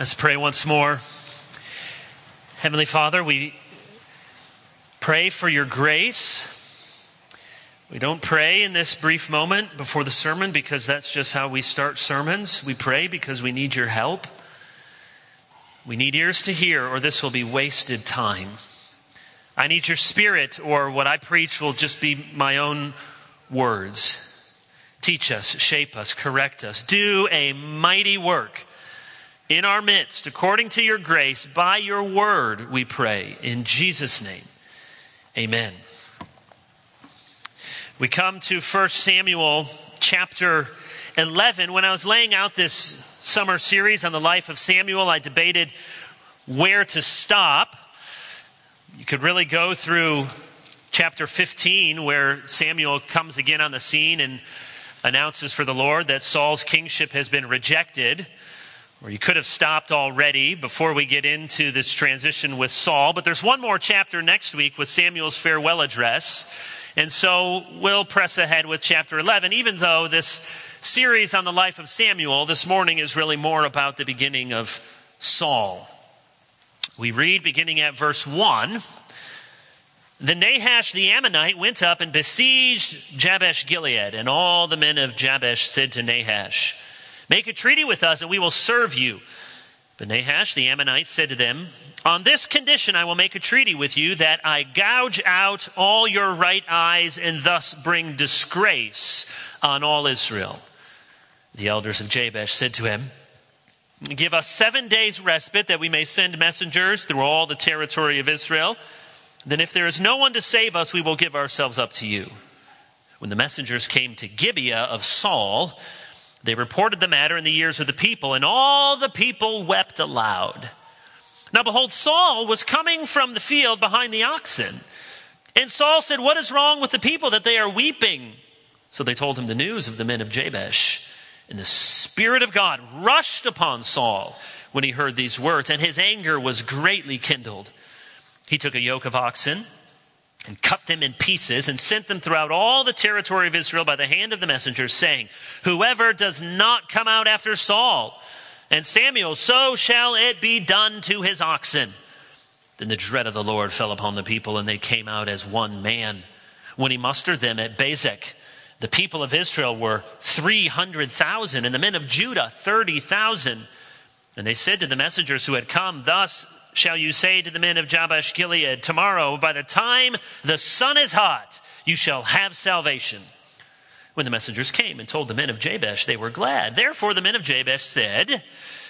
Let's pray once more. Heavenly Father, we pray for your grace. We don't pray in this brief moment before the sermon because that's just how we start sermons. We pray because we need your help. We need ears to hear, or this will be wasted time. I need your Spirit, or what I preach will just be my own words. Teach us, shape us, correct us. Do a mighty work in our midst, according to your grace, by your word, we pray. In Jesus' name, amen. We come to 1 Samuel chapter 11. When I was laying out this summer series on the life of Samuel, I debated where to stop. You could really go through chapter 15, where Samuel comes again on the scene and announces for the Lord that Saul's kingship has been rejected. Or you could have stopped already before we get into this transition with Saul. But there's one more chapter next week with Samuel's farewell address. And so we'll press ahead with chapter 11, even though this series on the life of Samuel this morning is really more about the beginning of Saul. We read beginning at verse 1. Then Nahash the Ammonite went up and besieged Jabesh Gilead. And all the men of Jabesh said to Nahash, "Make a treaty with us and we will serve you." But Nahash the Ammonite said to them, "On this condition I will make a treaty with you, that I gouge out all your right eyes and thus bring disgrace on all Israel." The elders of Jabesh said to him, "Give us 7 days respite that we may send messengers through all the territory of Israel. Then if there is no one to save us, we will give ourselves up to you." When the messengers came to Gibeah of Saul, they reported the matter in the ears of the people, and all the people wept aloud. Now behold, Saul was coming from the field behind the oxen. And Saul said, "What is wrong with the people that they are weeping?" So they told him the news of the men of Jabesh. And the Spirit of God rushed upon Saul when he heard these words, and his anger was greatly kindled. He took a yoke of oxen and cut them in pieces and sent them throughout all the territory of Israel by the hand of the messengers, saying, "Whoever does not come out after Saul and Samuel, so shall it be done to his oxen." Then the dread of the Lord fell upon the people, and they came out as one man. When he mustered them at Bezek, the people of Israel were 300,000, and the men of Judah 30,000. And they said to the messengers who had come, "Thus shall you say to the men of Jabesh Gilead, tomorrow by the time the sun is hot, you shall have salvation." When the messengers came and told the men of Jabesh, they were glad. Therefore the men of Jabesh said,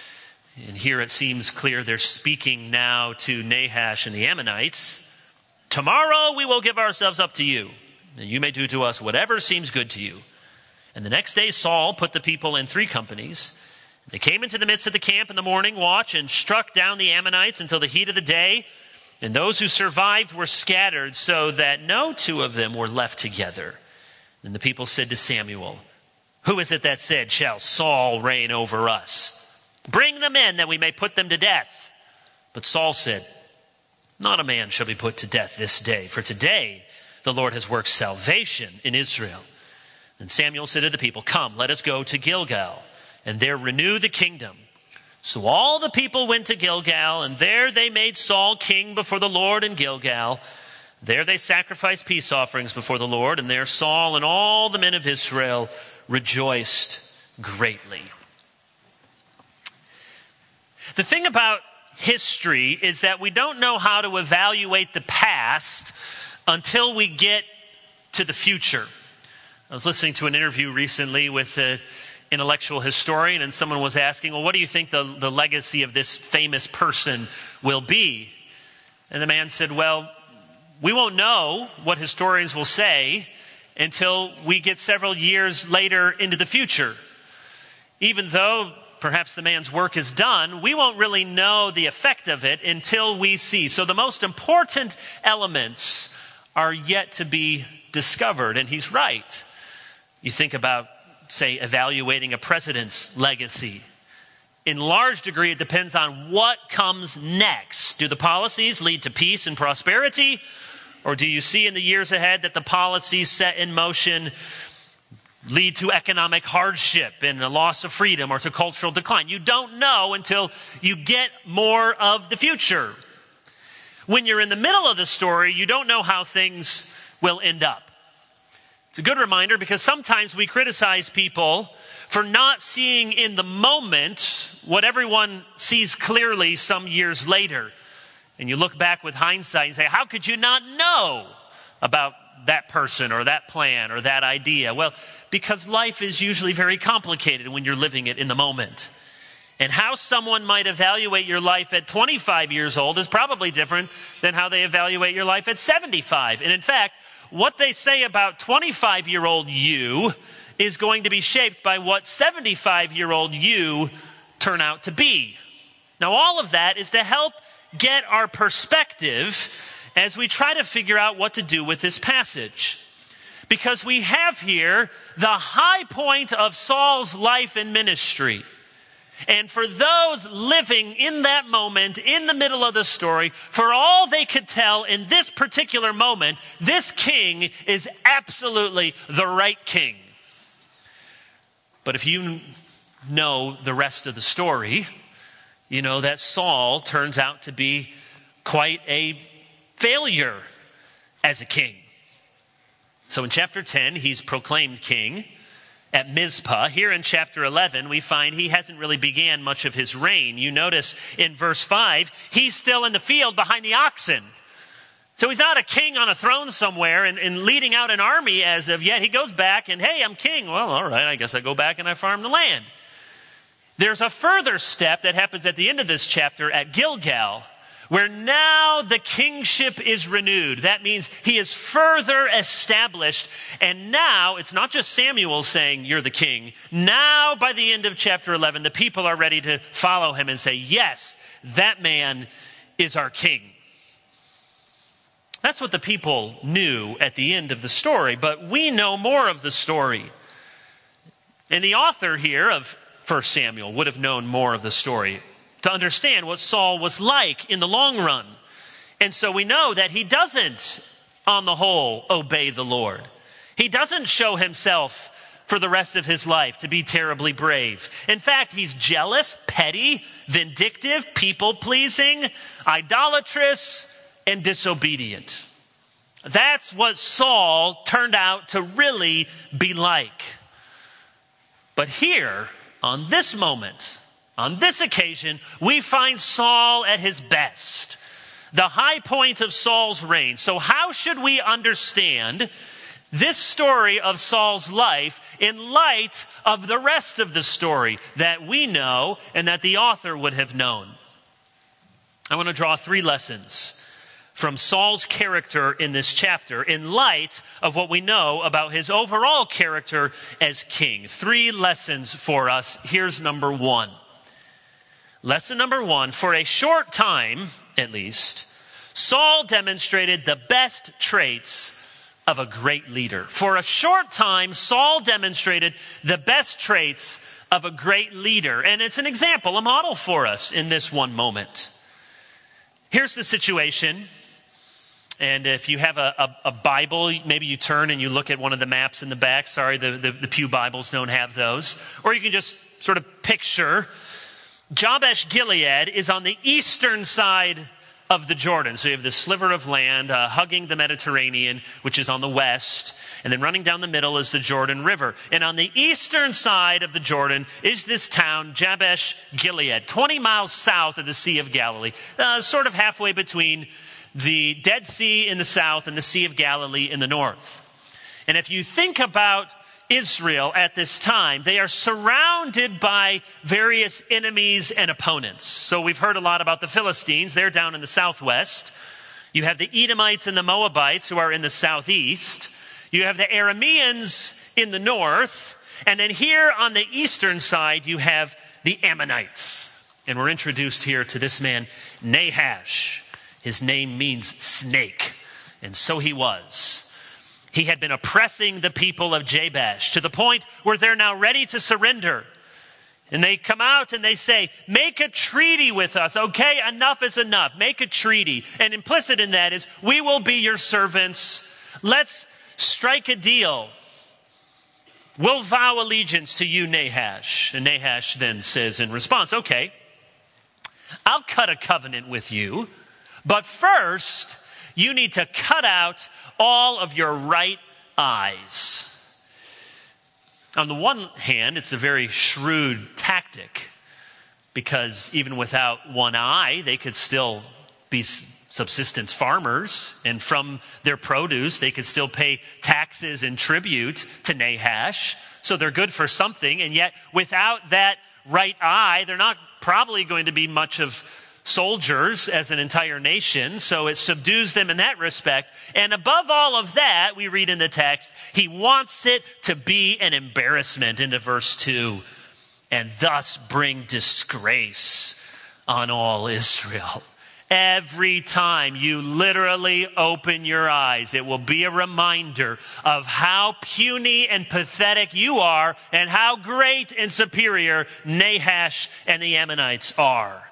and here it seems clear they're speaking now to Nahash and the Ammonites, "Tomorrow we will give ourselves up to you, and you may do to us whatever seems good to you." And the next day Saul put the people in 3 companies. They came into the midst of the camp in the morning watch and struck down the Ammonites until the heat of the day. And those who survived were scattered, so that no 2 of them were left together. Then the people said to Samuel, "Who is it that said, 'Shall Saul reign over us?' Bring them in that we may put them to death." But Saul said, "Not a man shall be put to death this day, for today the Lord has worked salvation in Israel." Then Samuel said to the people, "Come, let us go to Gilgal, and there renew the kingdom." So all the people went to Gilgal, and there they made Saul king before the Lord in Gilgal. There they sacrificed peace offerings before the Lord, and there Saul and all the men of Israel rejoiced greatly. The thing about history is that we don't know how to evaluate the past until we get to the future. I was listening to an interview recently with an intellectual historian, and someone was asking, "Well, what do you think the legacy of this famous person will be?" And the man said, "Well, we won't know what historians will say until we get several years later into the future. Even though perhaps the man's work is done, we won't really know the effect of it until we see." So the most important elements are yet to be discovered, and he's right. You think about, say, evaluating a president's legacy. In large degree, it depends on what comes next. Do the policies lead to peace and prosperity? Or do you see in the years ahead that the policies set in motion lead to economic hardship and a loss of freedom or to cultural decline. You don't know until you get more of the future. When you're in the middle of the story, you don't know how things will end up. It's a good reminder because sometimes we criticize people for not seeing in the moment what everyone sees clearly some years later. And you look back with hindsight and say, how could you not know about that person or that plan or that idea? Well, because life is usually very complicated when you're living it in the moment. And how someone might evaluate your life at 25 years old is probably different than how they evaluate your life at 75. And in fact, what they say about 25-year-old you is going to be shaped by what 75-year-old you turn out to be. Now, all of that is to help get our perspective as we try to figure out what to do with this passage. Because we have here the high point of Saul's life and ministry. And for those living in that moment, in the middle of the story, for all they could tell in this particular moment, this king is absolutely the right king. But if you know the rest of the story, you know that Saul turns out to be quite a failure as a king. So in chapter 10, he's proclaimed king at Mizpah. Here in chapter 11, we find he hasn't really began much of his reign. You notice in verse 5, he's still in the field behind the oxen. So he's not a king on a throne somewhere and leading out an army as of yet. He goes back and, hey, I'm king. Well, all right, I guess I go back and I farm the land. There's a further step that happens at the end of this chapter at Gilgal, where now the kingship is renewed. That means he is further established. And now it's not just Samuel saying, you're the king. Now, by the end of chapter 11, the people are ready to follow him and say, yes, that man is our king. That's what the people knew at the end of the story, but we know more of the story. And the author here of 1 Samuel would have known more of the story to understand what Saul was like in the long run. And so we know that he doesn't, on the whole, obey the Lord. He doesn't show himself for the rest of his life to be terribly brave. In fact, he's jealous, petty, vindictive, people-pleasing, idolatrous, and disobedient. That's what Saul turned out to really be like. But here, on this moment, on this occasion, we find Saul at his best, the high point of Saul's reign. So how should we understand this story of Saul's life in light of the rest of the story that we know and that the author would have known? I want to draw 3 lessons from Saul's character in this chapter in light of what we know about his overall character as king. 3 lessons for us. Here's number 1. Lesson number 1, for a short time, at least, Saul demonstrated the best traits of a great leader. For a short time, Saul demonstrated the best traits of a great leader. And it's an example, a model for us in this one moment. Here's the situation. And if you have a Bible, maybe you turn and you look at one of the maps in the back. Sorry, the Pew Bibles don't have those. Or you can just sort of picture Jabesh Gilead is on the eastern side of the Jordan. So you have this sliver of land hugging the Mediterranean, which is on the west. And then running down the middle is the Jordan River. And on the eastern side of the Jordan is this town, Jabesh Gilead, 20 miles south of the Sea of Galilee, sort of halfway between the Dead Sea in the south and the Sea of Galilee in the north. And if you think about Israel at this time, they are surrounded by various enemies and opponents. So we've heard a lot about the Philistines. They're down in the southwest. You have the Edomites and the Moabites who are in the southeast. You have the Arameans in the north. And then here on the eastern side, you have the Ammonites. And we're introduced here to this man, Nahash. His name means snake. And so he was. He had been oppressing the people of Jabesh to the point where they're now ready to surrender. And they come out and they say, make a treaty with us. Okay, enough is enough. Make a treaty. And implicit in that is, we will be your servants. Let's strike a deal. we'll vow allegiance to you, Nahash. And Nahash then says in response, okay, I'll cut a covenant with you, but first you need to cut out all of your right eyes. On the one hand, it's a very shrewd tactic, because even without one eye, they could still be subsistence farmers, and from their produce, they could still pay taxes and tribute to Nahash. So they're good for something, and yet without that right eye, they're not probably going to be much of soldiers as an entire nation, so it subdues them in that respect. And above all of that, we read in the text, he wants it to be an embarrassment into verse 2, and thus bring disgrace on all Israel. Every time you literally open your eyes, it will be a reminder of how puny and pathetic you are and how great and superior Nahash and the Ammonites are.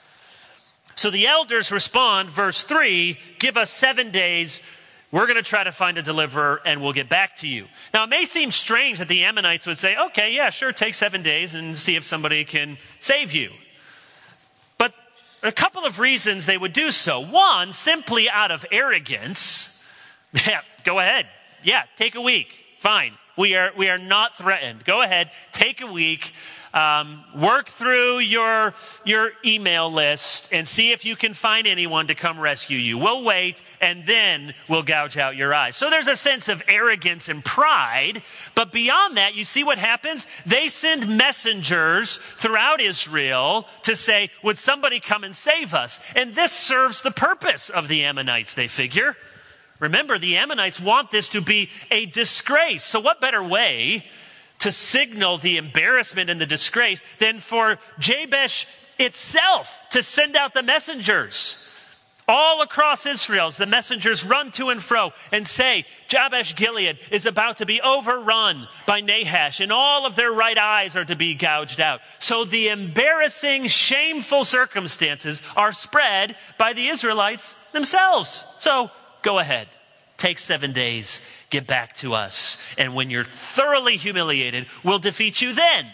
So the elders respond, verse 3, give us 7 days. We're going to try to find a deliverer and we'll get back to you. Now, it may seem strange that the Ammonites would say, okay, yeah, sure, take 7 days and see if somebody can save you. But a couple of reasons they would do so. One, simply out of arrogance. Yeah, go ahead. Yeah, take a week. Fine. We are not threatened. Go ahead, take a week. Work through your email list and see if you can find anyone to come rescue you. We'll wait, and then we'll gouge out your eyes. So there's a sense of arrogance and pride. But beyond that, you see what happens? They send messengers throughout Israel to say, would somebody come and save us? And this serves the purpose of the Ammonites, they figure. Remember, the Ammonites want this to be a disgrace. So what better way to signal the embarrassment and the disgrace than for Jabesh itself to send out the messengers all across Israel? The messengers run to and fro and say, Jabesh Gilead is about to be overrun by Nahash, and all of their right eyes are to be gouged out. So the embarrassing, shameful circumstances are spread by the Israelites themselves. So go ahead, take 7 days. Get back to us. And when you're thoroughly humiliated, we'll defeat you then.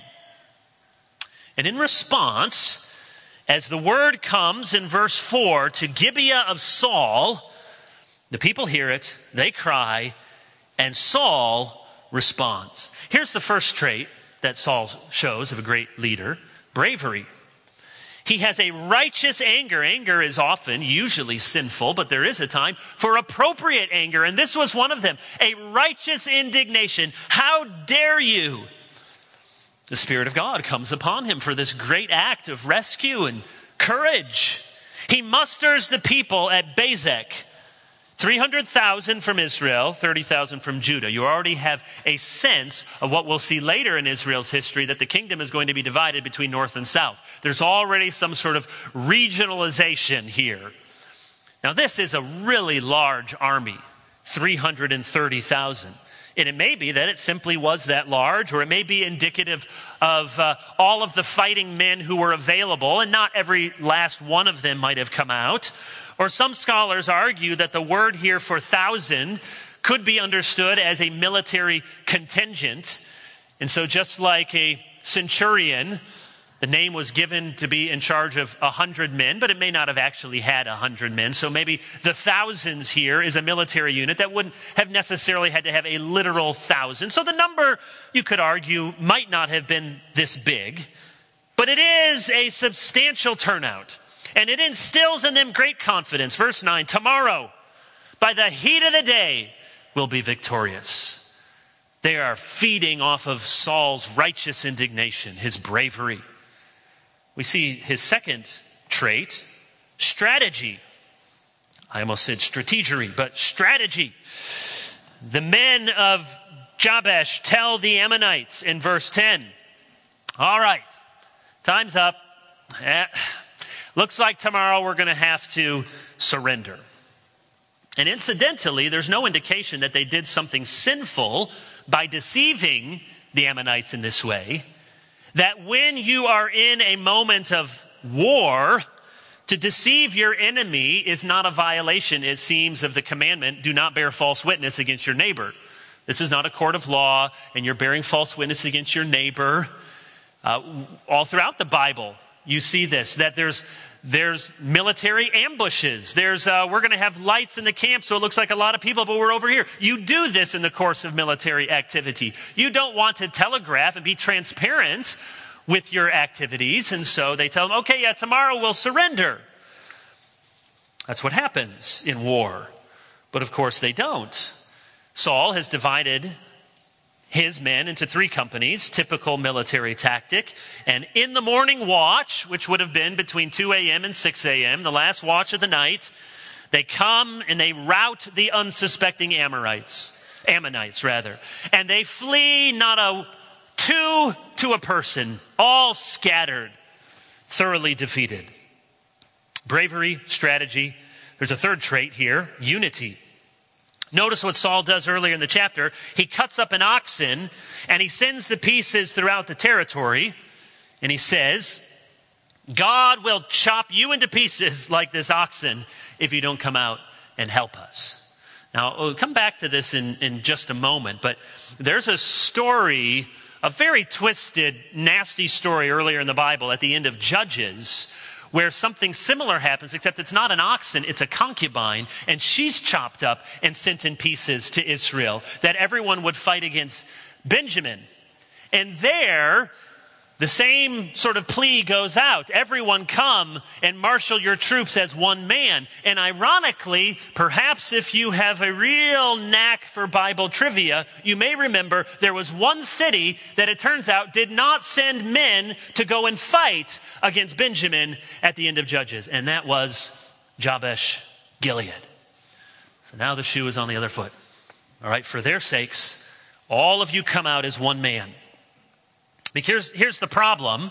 And in response, as the word comes in verse 4 to Gibeah of Saul, the people hear it, they cry, and Saul responds. Here's the first trait that Saul shows of a great leader: bravery. He has a righteous anger. Anger is often, usually sinful, but there is a time for appropriate anger. And this was one of them, a righteous indignation. How dare you? The Spirit of God comes upon him for this great act of rescue and courage. He musters the people at Bezek, 300,000 from Israel, 30,000 from Judah. You already have a sense of what we'll see later in Israel's history, that the kingdom is going to be divided between north and south. There's already some sort of regionalization here. Now, this is a really large army, 330,000. And it may be that it simply was that large, or it may be indicative of all of the fighting men who were available, and not every last one of them might have come out. Or some scholars argue that the word here for 1,000 could be understood as a military contingent. And so just like a centurion, the name was given to be in charge of 100 men, but it may not have actually had 100 men. So maybe the thousands here is a military unit that wouldn't have necessarily had to have a literal 1,000. So the number, you could argue, might not have been this big, but it is a substantial turnout. And it instills in them great confidence. Verse 9, tomorrow, by the heat of the day, we'll be victorious. They are feeding off of Saul's righteous indignation, his bravery. We see his second trait, strategy. I almost said strategery, but strategy. The men of Jabesh tell the Ammonites in verse 10, all right, time's up. Looks like tomorrow we're going to have to surrender. And incidentally, there's no indication that they did something sinful by deceiving the Ammonites in this way. That when you are in a moment of war, to deceive your enemy is not a violation, it seems, of the commandment, do not bear false witness against your neighbor. This is not a court of law, and you're bearing false witness against your neighbor. All throughout the Bible, you see this, that there's military ambushes. We're going to have lights in the camp so it looks like a lot of people, but we're over here. You do this in the course of military activity. You don't want to telegraph and be transparent with your activities, and so they tell them, okay, yeah, tomorrow we'll surrender. That's what happens in war. But of course they don't. Saul has divided his men into 3 companies, typical military tactic. And in the morning watch, which would have been between 2 a.m. and 6 a.m., the last watch of the night, they come and they rout the unsuspecting Ammonites, and they flee not a 2 to a person, all scattered, thoroughly defeated. Bravery, strategy. There's a third trait here, unity. Notice what Saul does earlier in the chapter. He cuts up an oxen and he sends the pieces throughout the territory. And he says, God will chop you into pieces like this oxen if you don't come out and help us. Now, we'll come back to this in just a moment. But there's a story, a very twisted, nasty story earlier in the Bible at the end of Judges, where something similar happens, except it's not an oxen, it's a concubine, and she's chopped up and sent in pieces to Israel, that everyone would fight against Benjamin. And there, the same sort of plea goes out. Everyone come and marshal your troops as one man. And ironically, perhaps if you have a real knack for Bible trivia, you may remember there was one city that it turns out did not send men to go and fight against Benjamin at the end of Judges. And that was Jabesh Gilead. So now the shoe is on the other foot. All right, for their sakes, all of you come out as one man. Because here's the problem.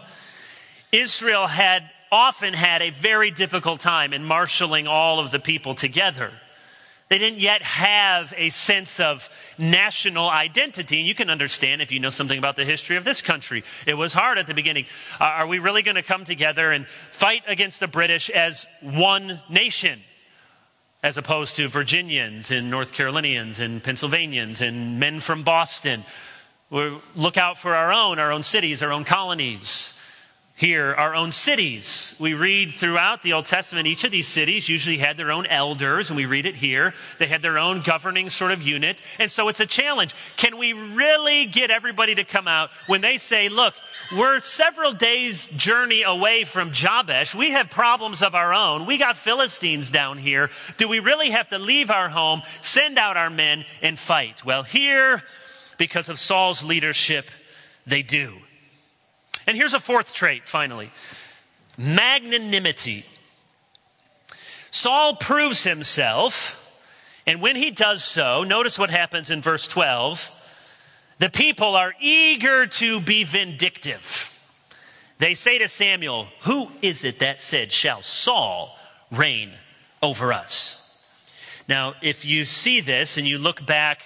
Israel had often had a very difficult time in marshaling all of the people together. They didn't yet have a sense of national identity. And you can understand if you know something about the history of this country. It was hard at the beginning. Are we really going to come together and fight against the British as one nation? As opposed to Virginians and North Carolinians and Pennsylvanians and men from Boston. We look out for our own cities, our own colonies. Here, our own cities. We read throughout the Old Testament, each of these cities usually had their own elders, and we read it here. They had their own governing sort of unit. And so it's a challenge. Can we really get everybody to come out when they say, look, we're several days' journey away from Jabesh. We have problems of our own. We got Philistines down here. Do we really have to leave our home, send out our men, and fight? Well, here, because of Saul's leadership, they do. And here's a fourth trait, finally. Magnanimity. Saul proves himself, and when he does so, notice what happens in verse 12. The people are eager to be vindictive. They say to Samuel, who is it that said, shall Saul reign over us? Now, if you see this and you look back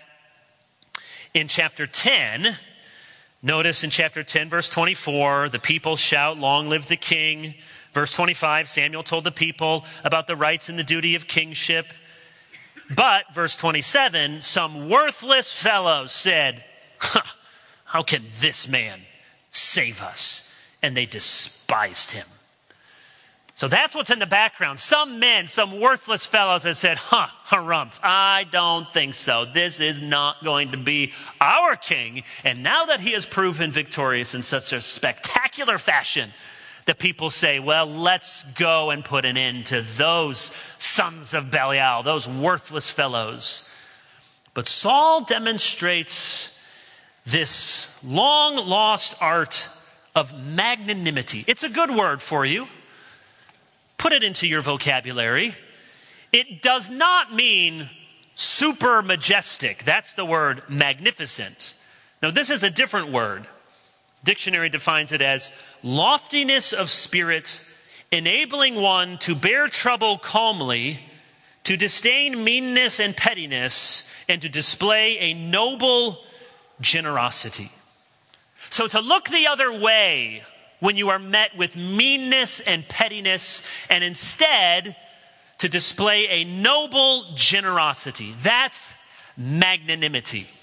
in chapter 10, notice in chapter 10, verse 24, the people shout, long live the king. Verse 25, Samuel told the people about the rights and the duty of kingship. But, verse 27, some worthless fellows said, how can this man save us? And they despised him. So that's what's in the background. Some men, some worthless fellows have said, harumph, I don't think so. This is not going to be our king. And now that he has proven victorious in such a spectacular fashion, the people say, well, let's go and put an end to those sons of Belial, those worthless fellows. But Saul demonstrates this long-lost art of magnanimity. It's a good word for you. Put it into your vocabulary. It does not mean super majestic. That's the word magnificent. Now, this is a different word. Dictionary defines it as loftiness of spirit, enabling one to bear trouble calmly, to disdain meanness and pettiness, and to display a noble generosity. So to look the other way when you are met with meanness and pettiness, and instead to display a noble generosity. That's magnanimity.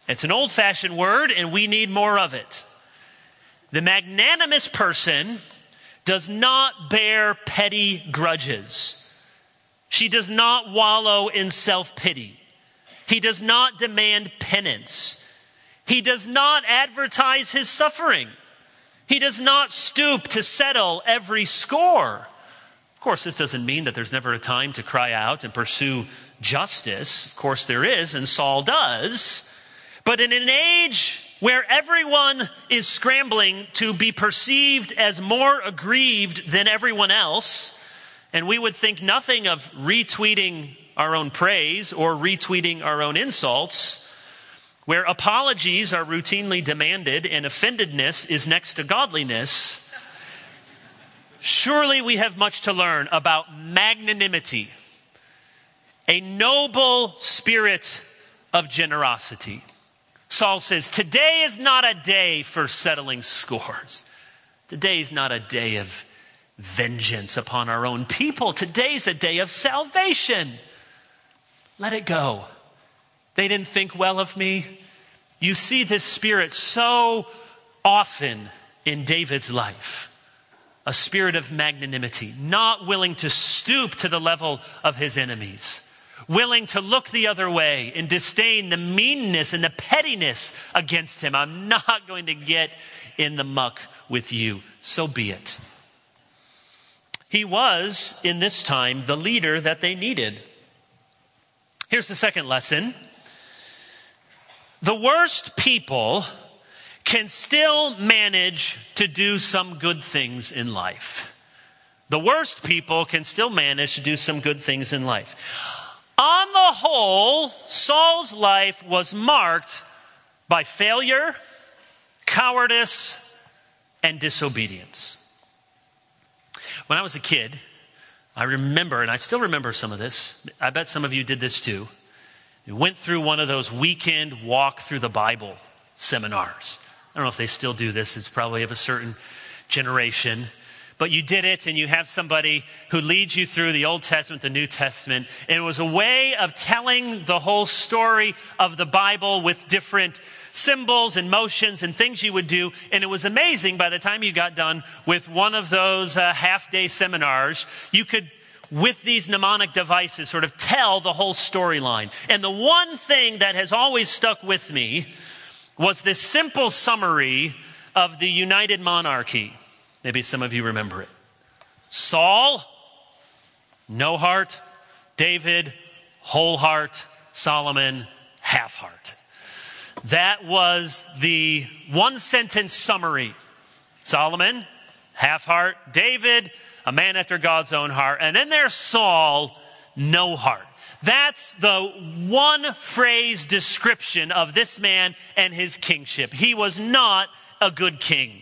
It's an old-fashioned word, and we need more of it. The magnanimous person does not bear petty grudges. She does not wallow in self-pity. He does not demand penance. He does not advertise his suffering. He does not stoop to settle every score. Of course, this doesn't mean that there's never a time to cry out and pursue justice. Of course there is, and Saul does. But in an age where everyone is scrambling to be perceived as more aggrieved than everyone else, and we would think nothing of retweeting our own praise or retweeting our own insults, where apologies are routinely demanded and offendedness is next to godliness, surely we have much to learn about magnanimity, a noble spirit of generosity. Saul says, today is not a day for settling scores. Today is not a day of vengeance upon our own people. Today's a day of salvation. Let it go. They didn't think well of me. You see this spirit so often in David's life. A spirit of magnanimity, not willing to stoop to the level of his enemies. Willing to look the other way and disdain the meanness and the pettiness against him. I'm not going to get in the muck with you. So be it. He was, in this time, the leader that they needed. Here's the second lesson. The worst people can still manage to do some good things in life. The worst people can still manage to do some good things in life. On the whole, Saul's life was marked by failure, cowardice, and disobedience. When I was a kid, I remember, and I still remember some of this. I bet some of you did this too. We went through one of those weekend walk through the Bible seminars. I don't know if they still do this. It's probably of a certain generation. But you did it, and you have somebody who leads you through the Old Testament, the New Testament. And it was a way of telling the whole story of the Bible with different symbols and motions and things you would do. And it was amazing by the time you got done with one of those half-day seminars, you could, with these mnemonic devices, sort of tell the whole storyline. And the one thing that has always stuck with me was this simple summary of the United Monarchy. Maybe some of you remember it. Saul, no heart. David, whole heart. Solomon, half heart. That was the one sentence summary. Solomon, half heart. David, a man after God's own heart. And then there's Saul, no heart. That's the one phrase description of this man and his kingship. He was not a good king.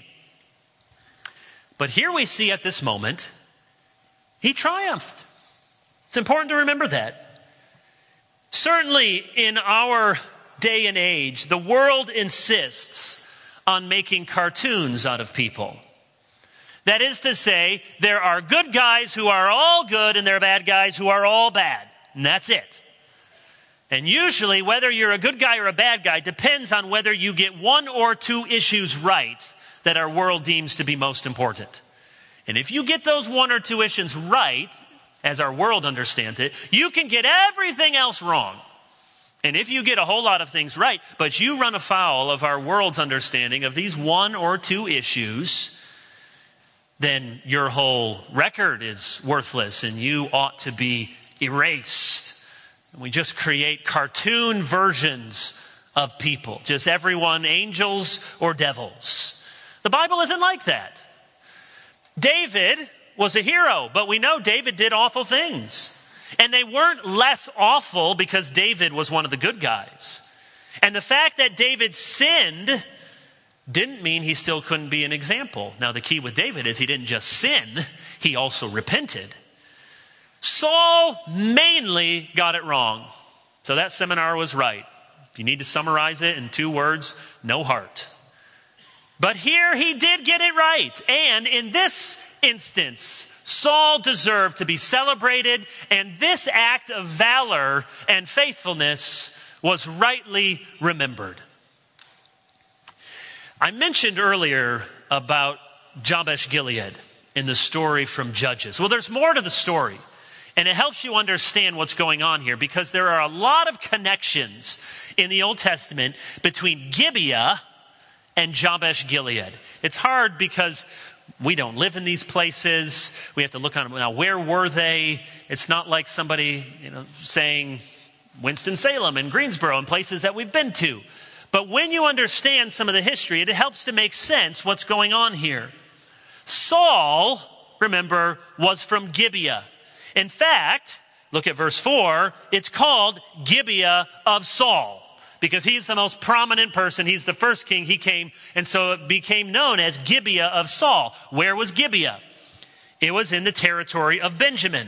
But here we see at this moment, he triumphed. It's important to remember that. Certainly in our day and age, the world insists on making cartoons out of people. That is to say, there are good guys who are all good and there are bad guys who are all bad. And that's it. And usually, whether you're a good guy or a bad guy depends on whether you get one or two issues right that our world deems to be most important. And if you get those one or two issues right, as our world understands it, you can get everything else wrong. And if you get a whole lot of things right, but you run afoul of our world's understanding of these one or two issues, then your whole record is worthless and you ought to be erased. We just create cartoon versions of people, just everyone, angels or devils. The Bible isn't like that. David was a hero, but we know David did awful things. And they weren't less awful because David was one of the good guys. And the fact that David sinned didn't mean he still couldn't be an example. Now, the key with David is he didn't just sin, he also repented. Saul mainly got it wrong. So that seminar was right. If you need to summarize it in 2 words, no heart. But here he did get it right. And in this instance, Saul deserved to be celebrated. And this act of valor and faithfulness was rightly remembered. I mentioned earlier about Jabesh Gilead in the story from Judges. Well, there's more to the story, and it helps you understand what's going on here because there are a lot of connections in the Old Testament between Gibeah and Jabesh Gilead. It's hard because we don't live in these places. We have to look on them. Now, where were they? It's not like somebody, saying Winston-Salem and Greensboro and places that we've been to. But when you understand some of the history, it helps to make sense what's going on here. Saul, remember, was from Gibeah. In fact, look at verse 4. It's called Gibeah of Saul because he's the most prominent person. He's the first king. He came, and so it became known as Gibeah of Saul. Where was Gibeah? It was in the territory of Benjamin,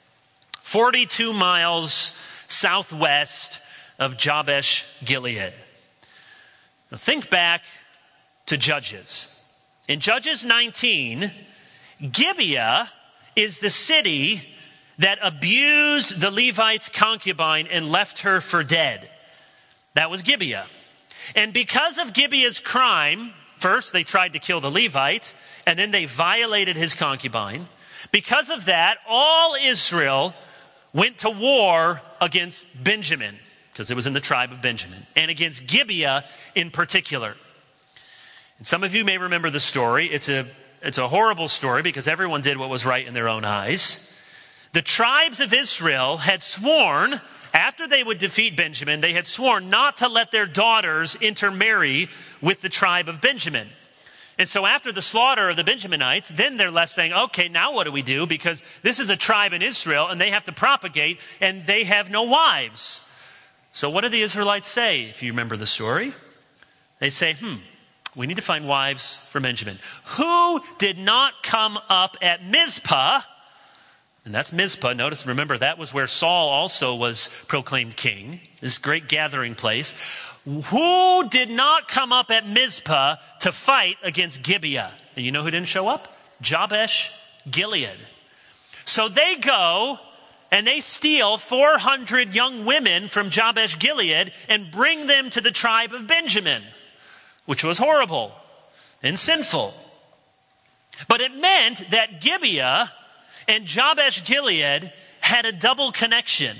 42 miles southwest of Jabesh Gilead. Now think back to Judges. In Judges 19, Gibeah is the city that abused the Levite's concubine and left her for dead. That was Gibeah. And because of Gibeah's crime, first they tried to kill the Levite, and then they violated his concubine. Because of that, all Israel went to war against Benjamin, because it was in the tribe of Benjamin, and against Gibeah in particular. And some of you may remember the story. It's a horrible story because everyone did what was right in their own eyes. The tribes of Israel had sworn, after they would defeat Benjamin, they had sworn not to let their daughters intermarry with the tribe of Benjamin. And so after the slaughter of the Benjaminites, then they're left saying, okay, now what do we do? Because this is a tribe in Israel and they have to propagate and they have no wives. So what do the Israelites say, if you remember the story? They say, we need to find wives for Benjamin. Who did not come up at Mizpah? And that's Mizpah. Notice, remember, that was where Saul also was proclaimed king, this great gathering place. Who did not come up at Mizpah to fight against Gibeah? And you know who didn't show up? Jabesh Gilead. So they go and they steal 400 young women from Jabesh Gilead and bring them to the tribe of Benjamin, which was horrible and sinful. But it meant that Gibeah and Jabesh Gilead had a double connection.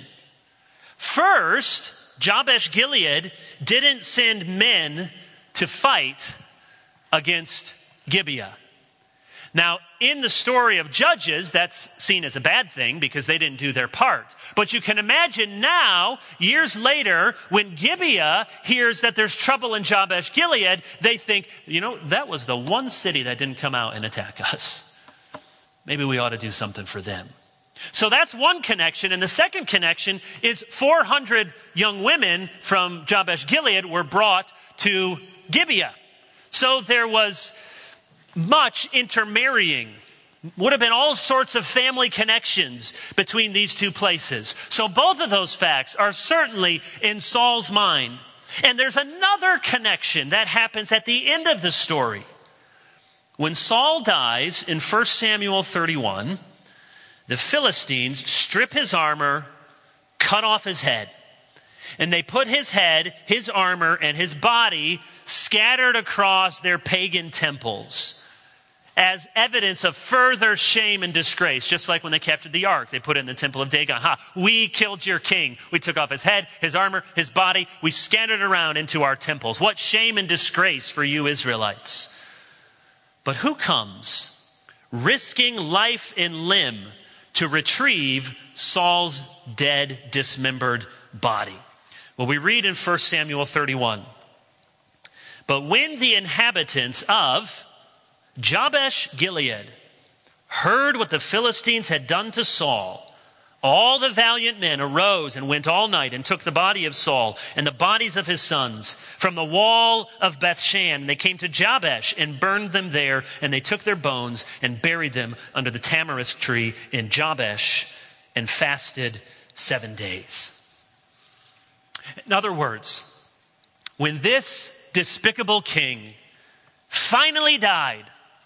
First, Jabesh Gilead didn't send men to fight against Gibeah. Now, in the story of Judges, that's seen as a bad thing because they didn't do their part. But you can imagine now, years later, when Gibeah hears that there's trouble in Jabesh Gilead, they think, that was the one city that didn't come out and attack us. Maybe we ought to do something for them. So that's one connection. And the second connection is 400 young women from Jabesh Gilead were brought to Gibeah. So there was much intermarrying. Would have been all sorts of family connections between these two places. So both of those facts are certainly in Saul's mind. And there's another connection that happens at the end of the story. When Saul dies in 1 Samuel 31, the Philistines strip his armor, cut off his head. And they put his head, his armor, and his body scattered across their pagan temples as evidence of further shame and disgrace. Just like when they captured the ark, they put it in the temple of Dagon. We killed your king. We took off his head, his armor, his body. We scattered around into our temples. What shame and disgrace for you Israelites. But who comes risking life and limb to retrieve Saul's dead, dismembered body? Well, we read in 1 Samuel 31. But when the inhabitants of Jabesh Gilead heard what the Philistines had done to Saul, all the valiant men arose and went all night and took the body of Saul and the bodies of his sons from the wall of Bethshan. They came to Jabesh and burned them there, and they took their bones and buried them under the tamarisk tree in Jabesh and fasted 7 days. In other words, when this despicable king finally died,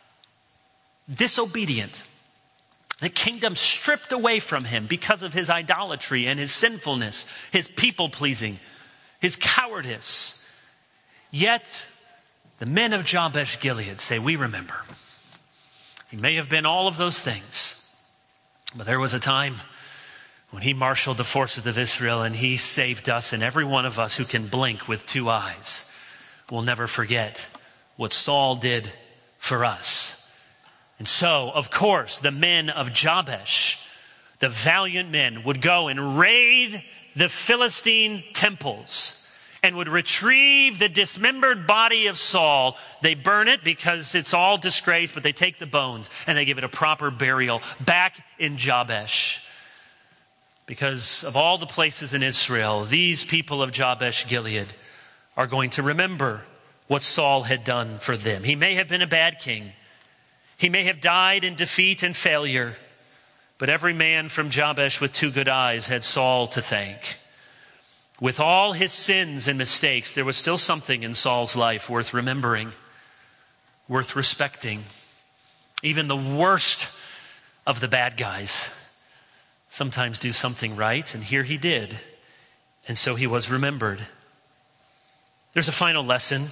disobedient, the kingdom stripped away from him because of his idolatry and his sinfulness, his people-pleasing, his cowardice. Yet, The men of Jabesh Gilead say, we remember. He may have been all of those things, but there was a time when he marshaled the forces of Israel and he saved us, and every one of us who can blink with two eyes will never forget what Saul did for us. And so, of course, the men of Jabesh, the valiant men, would go and raid the Philistine temples and would retrieve the dismembered body of Saul. They burn it because it's all disgrace, but they take the bones and they give it a proper burial back in Jabesh. Because of all the places in Israel, these people of Jabesh Gilead are going to remember what Saul had done for them. He may have been a bad king. He may have died in defeat and failure. But every man from Jabesh with two good eyes had Saul to thank. With all his sins and mistakes, there was still something in Saul's life worth remembering, worth respecting. Even the worst of the bad guys sometimes do something right, and here he did. And so he was remembered. There's a final lesson.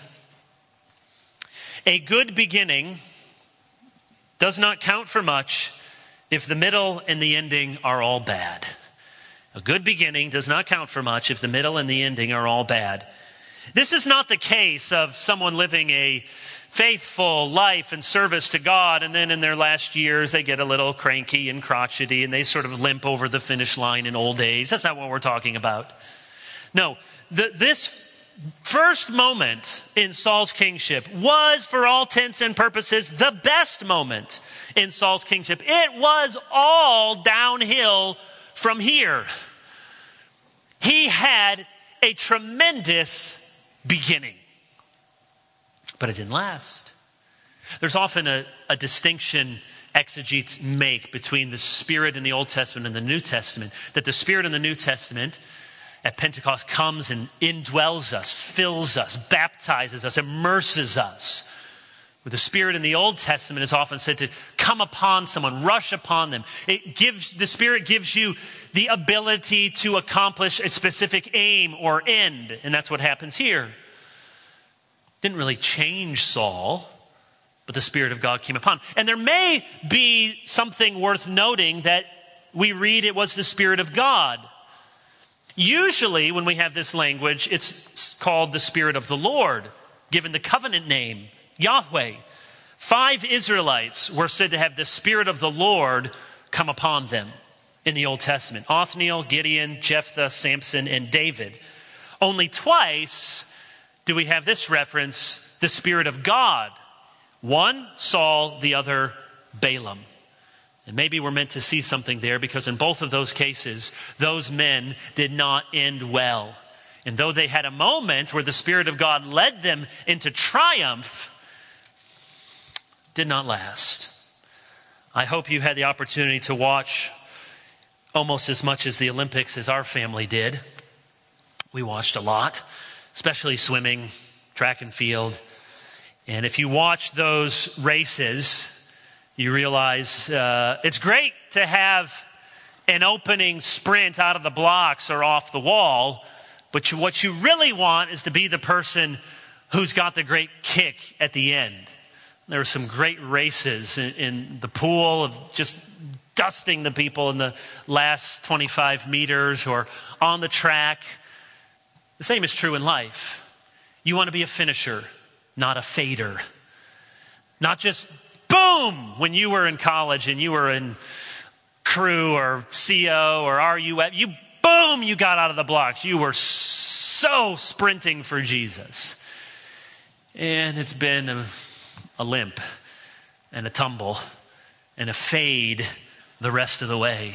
A good beginning does not count for much if the middle and the ending are all bad. A good beginning does not count for much if the middle and the ending are all bad. This is not the case of someone living a faithful life and service to God, and then in their last years they get a little cranky and crotchety and they sort of limp over the finish line in old age. That's not what we're talking about. No, this first moment in Saul's kingship was, for all intents and purposes, the best moment in Saul's kingship. It was all downhill from here. He had a tremendous beginning, but it didn't last. There's often a distinction exegetes make between the Spirit in the Old Testament and the New Testament, that the Spirit in the New Testament at Pentecost comes and indwells us, fills us, baptizes us, immerses us. Where the Spirit in the Old Testament is often said to come upon someone, rush upon them. The Spirit gives you the ability to accomplish a specific aim or end. And that's what happens here. Didn't really change Saul, but the Spirit of God came upon him. And there may be something worth noting that we read it was the Spirit of God. Usually when we have this language, it's called the Spirit of the Lord, given the covenant name, Yahweh. 5 Israelites were said to have the Spirit of the Lord come upon them in the Old Testament. Othniel, Gideon, Jephthah, Samson, and David. Only twice do we have this reference, the Spirit of God. One, Saul, the other, Balaam. And maybe we're meant to see something there, because in both of those cases, those men did not end well. And though they had a moment where the Spirit of God led them into triumph, did not last. I hope you had the opportunity to watch almost as much as the Olympics as our family did. We watched a lot, especially swimming, track and field. And if you watch those races, you realize it's great to have an opening sprint out of the blocks or off the wall, but what you really want is to be the person who's got the great kick at the end. There were some great races in the pool of just dusting the people in the last 25 meters or on the track. The same is true in life. You want to be a finisher, not a fader. Not just boom when you were in college and you were in crew or CO or RUF. You boom, you got out of the blocks. You were so sprinting for Jesus. And it's been a limp and a tumble and a fade the rest of the way.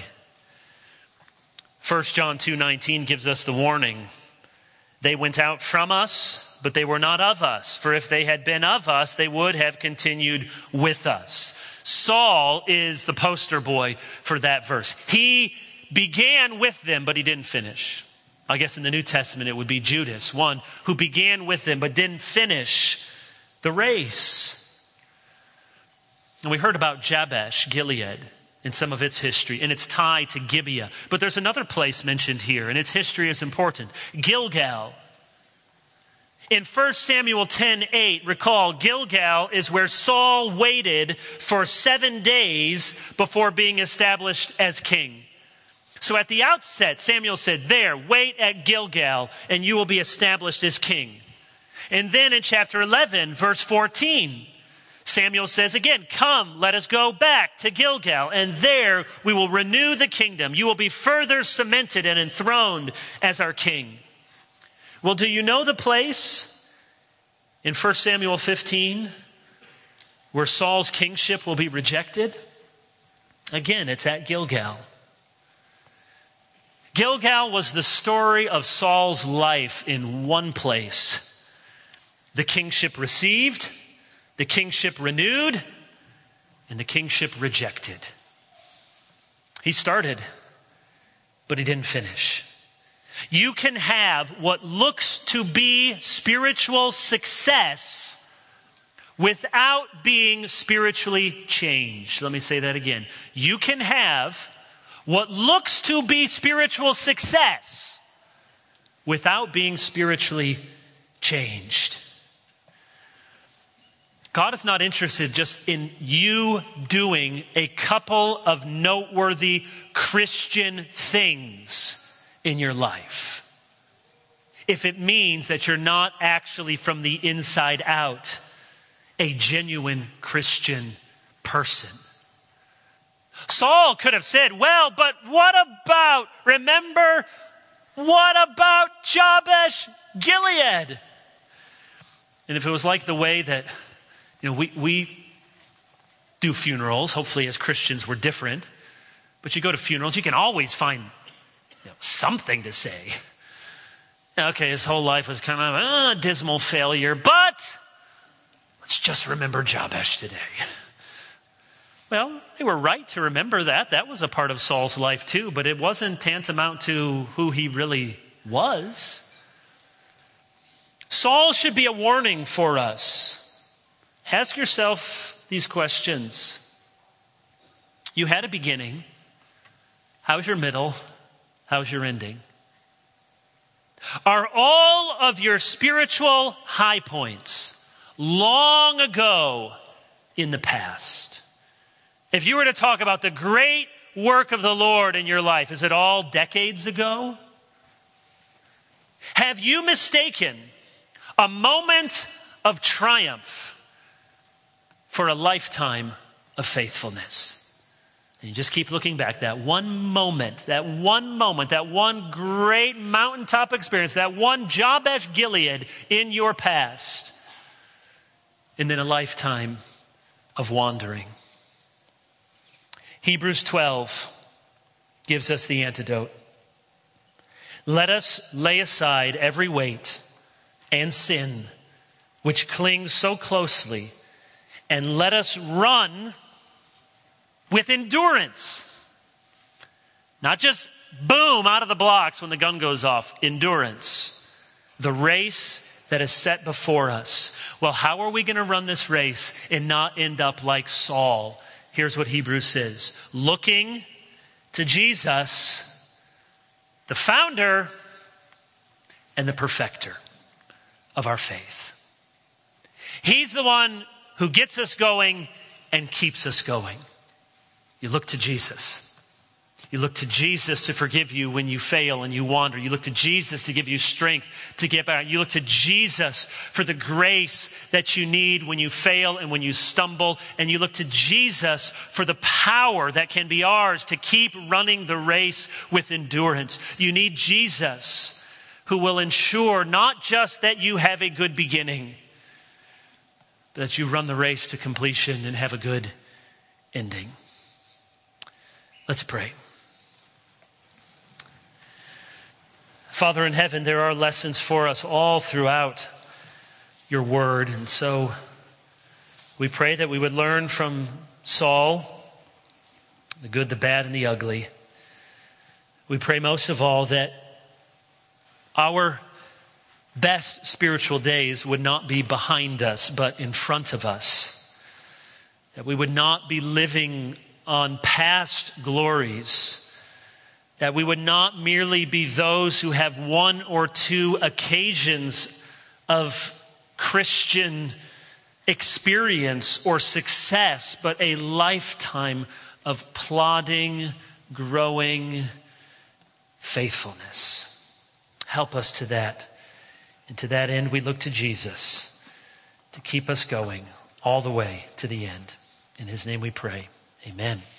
1 John 2:19 gives us the warning. They went out from us, but they were not of us. For if they had been of us, they would have continued with us. Saul is the poster boy for that verse. He began with them, but he didn't finish. I guess in the New Testament, it would be Judas, one who began with them, but didn't finish the race. And we heard about Jabesh Gilead in some of its history and its tie to Gibeah. But there's another place mentioned here, and its history is important. Gilgal. In 1 Samuel 10:8, recall, Gilgal is where Saul waited for 7 days before being established as king. So at the outset, Samuel said, there, wait at Gilgal, and you will be established as king. And then in chapter 11, verse 14, Samuel says again, come, let us go back to Gilgal, and there we will renew the kingdom. You will be further cemented and enthroned as our king. Well, do you know the place in 1 Samuel 15 where Saul's kingship will be rejected? Again, it's at Gilgal. Gilgal was the story of Saul's life in one place. The kingship received, the kingship renewed, and the kingship rejected. He started, but he didn't finish. You can have what looks to be spiritual success without being spiritually changed. Let me say that again. You can have what looks to be spiritual success without being spiritually changed. God is not interested just in you doing a couple of noteworthy Christian things in your life, if it means that you're not actually from the inside out a genuine Christian person. Saul could have said, well, but what about Jabesh Gilead? And if it was like the way that we do funerals, hopefully as Christians we're different, but you go to funerals, you can always find something to say. Okay, his whole life was kind of a dismal failure, but let's just remember Jabesh today. Well, they were right to remember that. That was a part of Saul's life too, but it wasn't tantamount to who he really was. Saul should be a warning for us. Ask yourself these questions. You had a beginning. How's your middle? How's your ending? Are all of your spiritual high points long ago in the past? If you were to talk about the great work of the Lord in your life, is it all decades ago? Have you mistaken a moment of triumph for a lifetime of faithfulness? And you just keep looking back. That one moment, that one great mountaintop experience, that one Jabesh Gilead in your past, and then a lifetime of wandering. Hebrews 12 gives us the antidote. Let us lay aside every weight and sin which clings so closely, and let us run with endurance. Not just boom out of the blocks when the gun goes off. Endurance. The race that is set before us. Well, how are we going to run this race and not end up like Saul? Here's what Hebrews says. Looking to Jesus, the founder and the perfecter of our faith. He's the one who gets us going and keeps us going. You look to Jesus. You look to Jesus to forgive you when you fail and you wander. You look to Jesus to give you strength to get back. You look to Jesus for the grace that you need when you fail and when you stumble. And you look to Jesus for the power that can be ours to keep running the race with endurance. You need Jesus who will ensure not just that you have a good beginning, but that you run the race to completion and have a good ending. Let's pray. Father in heaven, there are lessons for us all throughout your word. And so we pray that we would learn from Saul, the good, the bad, and the ugly. We pray most of all that our best spiritual days would not be behind us, but in front of us. That we would not be living on past glories, that we would not merely be those who have one or two occasions of Christian experience or success, but a lifetime of plodding, growing faithfulness. Help us to that. And to that end, we look to Jesus to keep us going all the way to the end. In his name we pray. Amen.